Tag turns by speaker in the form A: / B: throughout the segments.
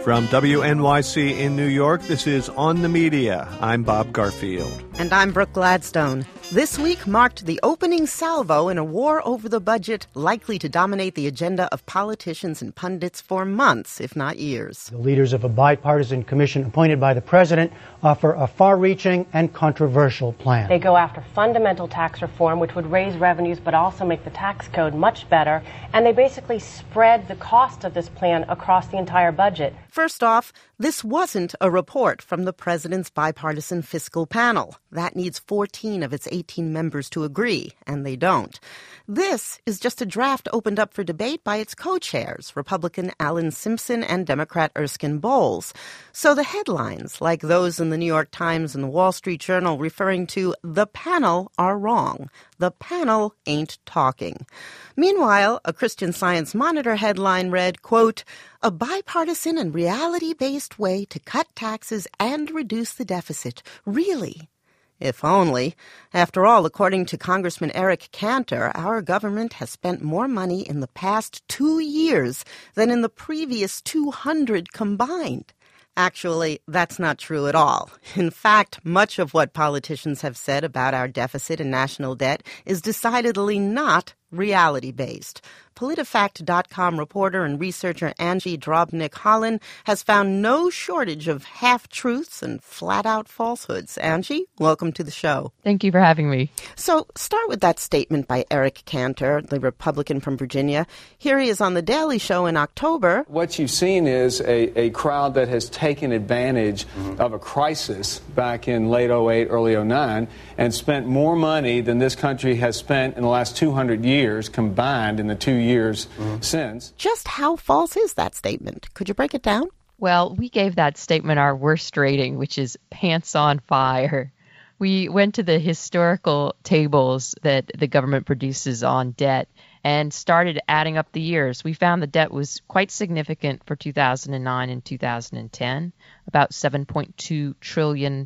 A: From WNYC in New York, this is On the Media. I'm Bob Garfield.
B: And I'm Brooke Gladstone. This week marked the opening salvo in a war over the budget likely to dominate the agenda of politicians and pundits for months, if not years.
C: The leaders of a bipartisan commission appointed by the president offer a far-reaching and controversial plan.
D: They go after fundamental tax reform, which would raise revenues but also make the tax code much better. And they basically spread the cost of this plan across the entire budget.
B: First off, this wasn't a report from the president's bipartisan fiscal panel. That needs 14 of its 18 members to agree, and they don't. This is just a draft opened up for debate by its co-chairs, Republican Alan Simpson and Democrat Erskine Bowles. So the headlines, like those in the New York Times and the Wall Street Journal referring to the panel, are wrong. The panel ain't talking. Meanwhile, a Christian Science Monitor headline read, quote, "A bipartisan and reality-based way to cut taxes and reduce the deficit. Really?" If only. After all, according to Congressman Eric Cantor, our government has spent more money in the past 2 years than in the previous 200 combined. Actually, that's not true at all. In fact, much of what politicians have said about our deficit and national debt is decidedly not reality-based. PolitiFact.com reporter and researcher Angie Drobnik-Holland has found no shortage of half-truths and flat-out falsehoods. Angie, welcome to the show.
E: Thank you for having me.
B: So start with that statement by Eric Cantor, the Republican from Virginia. Here he is on The Daily Show in October.
F: What you've seen is a crowd that has taken advantage of a crisis back in late 08, early 09, and spent more money than this country has spent in the last 200 years combined in the 2 years since.
B: Just how false is that statement? Could you break it down?
E: Well, we gave that statement our worst rating, which is pants on fire. We went to the historical tables that the government produces on debt and started adding up the years. We found the debt was quite significant for 2009 and 2010, about $7.2 trillion.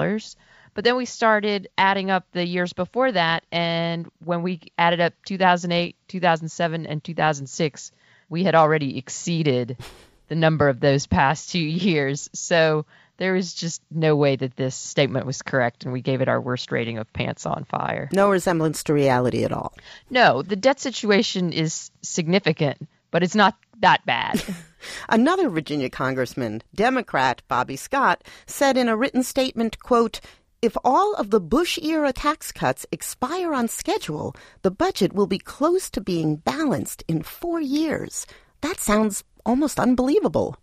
E: But then we started adding up the years before that, and when we added up 2008, 2007, and 2006, we had already exceeded the number of those past 2 years. So there was just no way that this statement was correct, and we gave it our worst rating of pants on fire.
B: No resemblance to reality at all.
E: No, the debt situation is significant, but it's not that bad.
B: Another Virginia congressman, Democrat Bobby Scott, said in a written statement, quote, "If all of the Bush-era tax cuts expire on schedule, the budget will be close to being balanced in 4 years. That sounds almost unbelievable."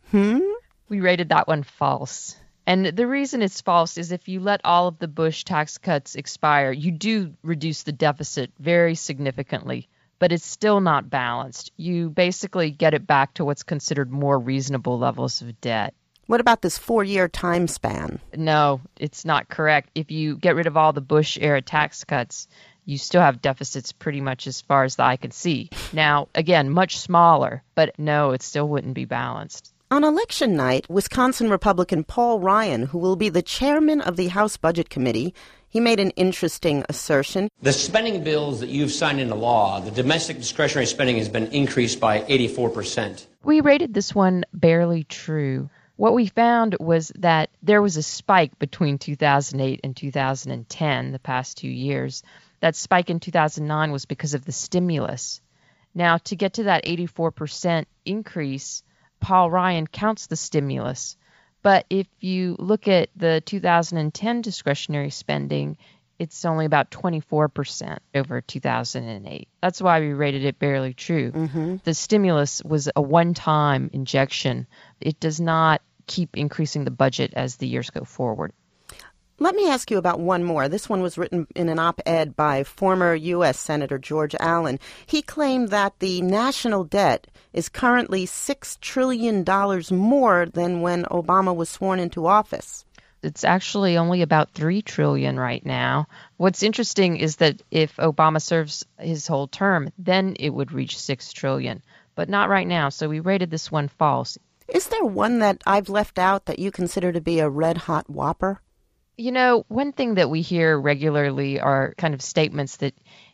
E: We rated that one false. And the reason it's false is if you let all of the Bush tax cuts expire, you do reduce the deficit very significantly, but it's still not balanced. You basically get it back to what's considered more reasonable levels of debt.
B: What about this 4-year time span?
E: No, it's not correct. If you get rid of all the Bush-era tax cuts, you still have deficits pretty much as far as the eye can see. Now, again, much smaller, but no, it still wouldn't be balanced.
B: On election night, Wisconsin Republican Paul Ryan, who will be the chairman of the House Budget Committee, he made an interesting assertion.
G: The spending bills that you've signed into law, the domestic discretionary spending has been increased by 84%.
E: We rated this one barely true. What we found was that there was a spike between 2008 and 2010, the past 2 years. That spike in 2009 was because of the stimulus. Now, to get to that 84% increase, Paul Ryan counts the stimulus. But if you look at the 2010 discretionary spending, it's only about 24% over 2008. That's why we rated it barely true. The stimulus was a one-time injection. It does not keep increasing the budget as the years go forward.
B: Let me ask you about one more. This one was written in an op-ed by former U.S. Senator George Allen. He claimed that the national debt is currently $6 trillion more than when Obama was sworn into office.
E: It's actually only about $3 trillion right now. What's interesting is that if Obama serves his whole term, then it would reach $6 trillion, but not right now. So we rated this one false.
B: Is there one that I've left out that you consider to be a red-hot whopper?
E: You know, one thing that we hear regularly are kind of statements that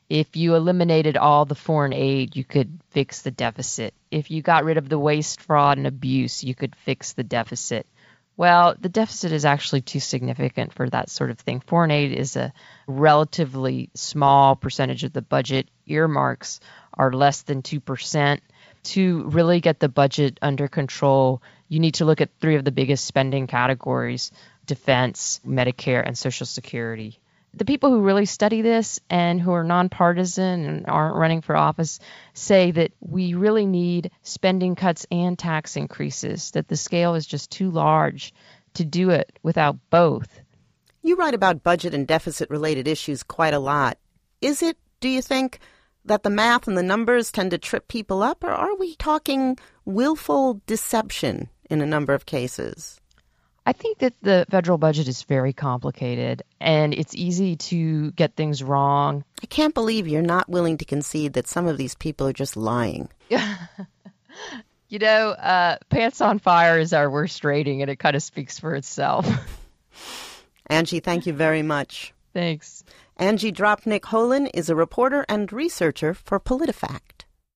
E: If you eliminated all the foreign aid, you could fix the deficit. If you got rid of the waste, fraud, and abuse, you could fix the deficit. Well, the deficit is actually too significant for that sort of thing. Foreign aid is a relatively small percentage of the budget. Earmarks are less than 2%. To really get the budget under control, you need to look at three of the biggest spending categories: defense, Medicare, and Social Security. The people who really study this and who are nonpartisan and aren't running for office say that we really need spending cuts and tax increases, that the scale is just too large to do it without both.
B: You write about budget and deficit-related issues quite a lot. Is it, do you think, that the math and the numbers tend to trip people up, or are we talking willful deception in a number of cases?
E: I think that the federal budget is very complicated, and it's easy to get things wrong.
B: I can't believe you're not willing to concede that some of these people are just lying.
E: You know, Pants on Fire is our worst rating, and it kind of speaks for itself.
B: Angie, thank you very much.
E: Thanks.
B: Angie Dropnik-Holen is a reporter and researcher for PolitiFact.